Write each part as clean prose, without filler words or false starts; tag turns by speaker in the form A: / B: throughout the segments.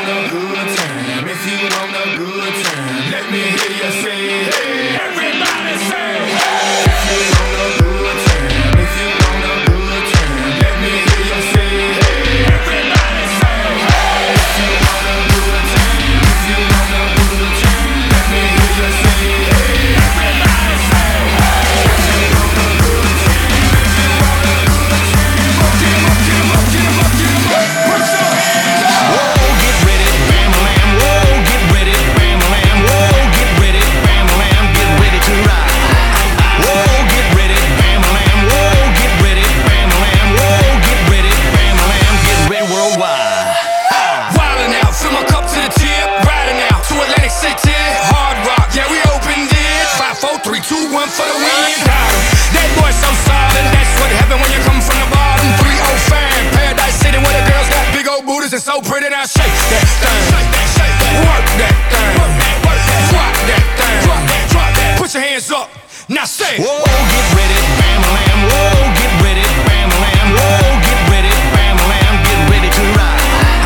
A: want a good time, if you want a good time, let me hear you say, hey, everybody say, hey. If you want a good time, if you want a good time, let me hear you say, hey, everybody say, hey. If you want a good time, if you want a good time, let me hear you say, hey, everybody say, hey. If you want a good time, if you want a good time, get 'em up, get 'em up, get 'em up, get 'em up, put your hands up.
B: Whoa, get ready, bam-a-lam. Whoa, get ready, bam-a-lam. Whoa, get ready, bam-a-lam. Get ready to ride. Whoa, get ready, bam-a-lam. Whoa, get ready, bam-a-lam. Whoa, get ready, bam-a-lam. Get ready worldwide.
A: Wildin' out, fill my cup to the tip. Riding out to Atlantic City, Hard Rock, yeah, we opened it. 5, 4, 3, 2, 1 for the win. Got 'em. That boy so solid, that's what happen when you come from the bottom. 305, Paradise City, where the girls got big old booties and so pretty. Now shake that thing, work that thing, drop that thing, drop that. Put your hands up, now say it.
B: Whoa, get ready, bam-a-lam. Whoa, get ready, bam-a-lam. Whoa, get ready, bam-a-lam. Get ready to ride.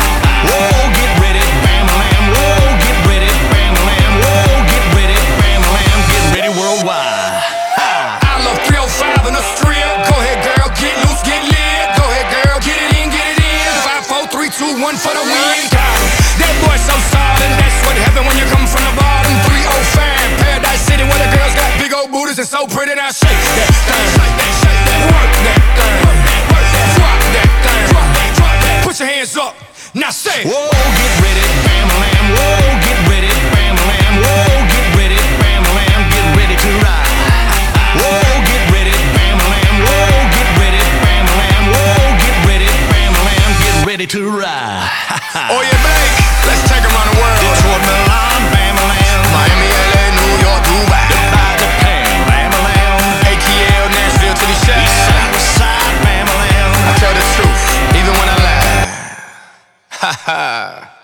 B: Whoa, get ready, bam-a-lam. Whoa, get ready, bam-a-lam. Whoa, get ready, bam-a-lam. Get ready worldwide.
A: I love 305 in the strip. Go ahead, girl, get loose, get lit. Go ahead, girl, get it in, get it in. 5, 4, 3, 2, 1 for the win. Got 'em. That boy so solid, that's what happen when you come from the bottom. 305, Paradise City, where the girls got big old booties and so pretty. Now shake that thing, work that thing, drop that thing, drop that. Put your hands up, now say it.
B: Whoa, get ready, bam-a-lam. Whoa, get ready, bam-a-lam. Whoa, get ready, bam-a-lam. Get ready to ride. Whoa, get ready, bam-a-lam. Whoa, get ready, bam-a-lam. Whoa, get ready, bam-a-lam. Get ready to ride.
A: Oh yeah, Blake, let's take 'em around the world.
B: Detroit, Milan, bam-a-lam.
A: Miami, LA, New York, Dubai,
B: Dubai, Japan, bam-a-lam.
A: ATL, Nashville to the
B: East
A: Shire.
B: side, west side, bam-a-lam.
A: I tell the truth, even when I lie. Ha ha.